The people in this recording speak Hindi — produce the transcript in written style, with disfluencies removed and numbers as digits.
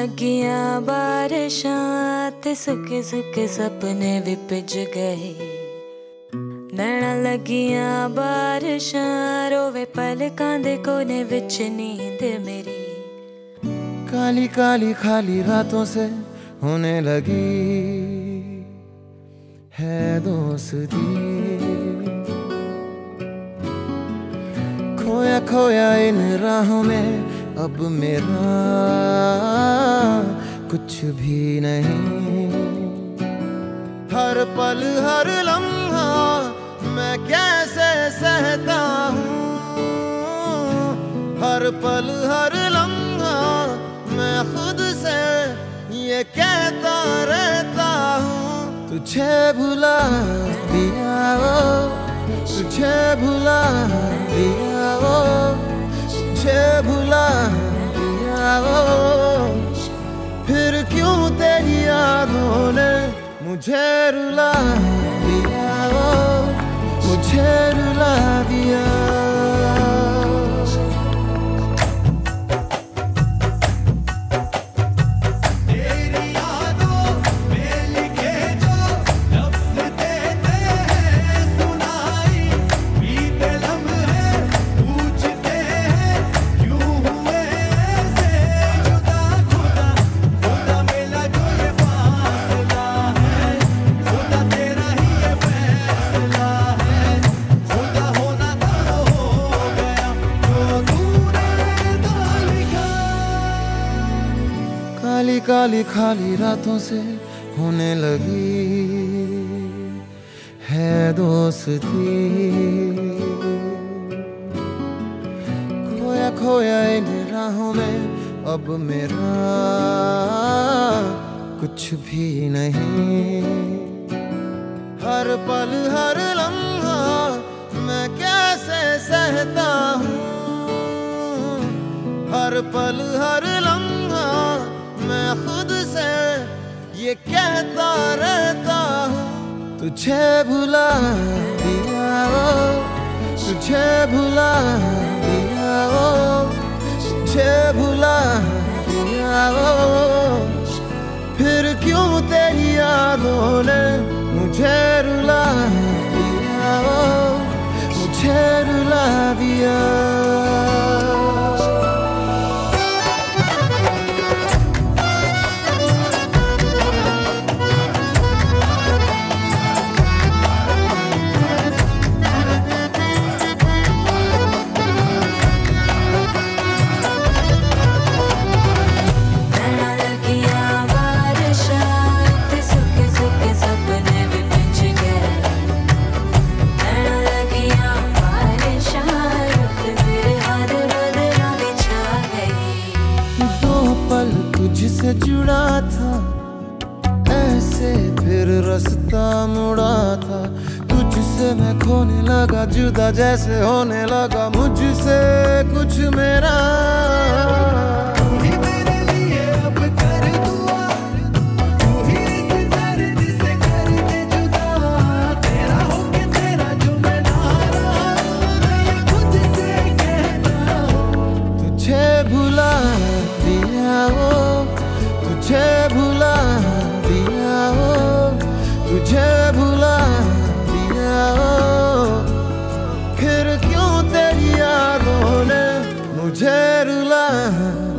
लगियां बारिशां ते सुके सुके सपने भी भिज गए। नैना लगियां बारिशां रोवे पलकां दे कोने विच नींद मेरी। काली काली खाली रातों से होने लगी है दोस्ती। खोया खोया इन राहों में अब मेरा कुछ भी नहीं। हर पल हर लम्हा मैं कैसे सहता हूँ। हर पल हर लम्हा मैं खुद से ये कहता रहता हूँ। तुझे भुला दिया वो, तुझे भुला दिया वो, तुझे भुला दिया वो। फिर क्यों तेरी यादों ने मुझे रुला दिया वो, मुझे रुला दिया। काली काली खाली रातों से होने लगी है दोस्ती। खोया खोया इन राहों में अब मेरा कुछ भी नहीं। हर पल हर लम्हा मैं कैसे सहता हूँ। हर पल हर लम्हा मैं खुद से ये कहता रहता हूँ। तुझे भुला दिया वो, तुझे भुला दिया वो, तुझे भुला दिया वो। फिर क्यों तेरी यादों ने मुझे रुला दिया वो, मुझे रुला दिया। तुझसे जुड़ा था ऐसे फिर रास्ता मुड़ा था। तुझसे मैं खोने लगा जुदा जैसे होने लगा मुझसे कुछ मेरा। तुझे भुला दिया वो, तुझे भुला दिया वो, तुझे भुला दिया वो। फिर क्यों तेरी यादों ने मुझे रुला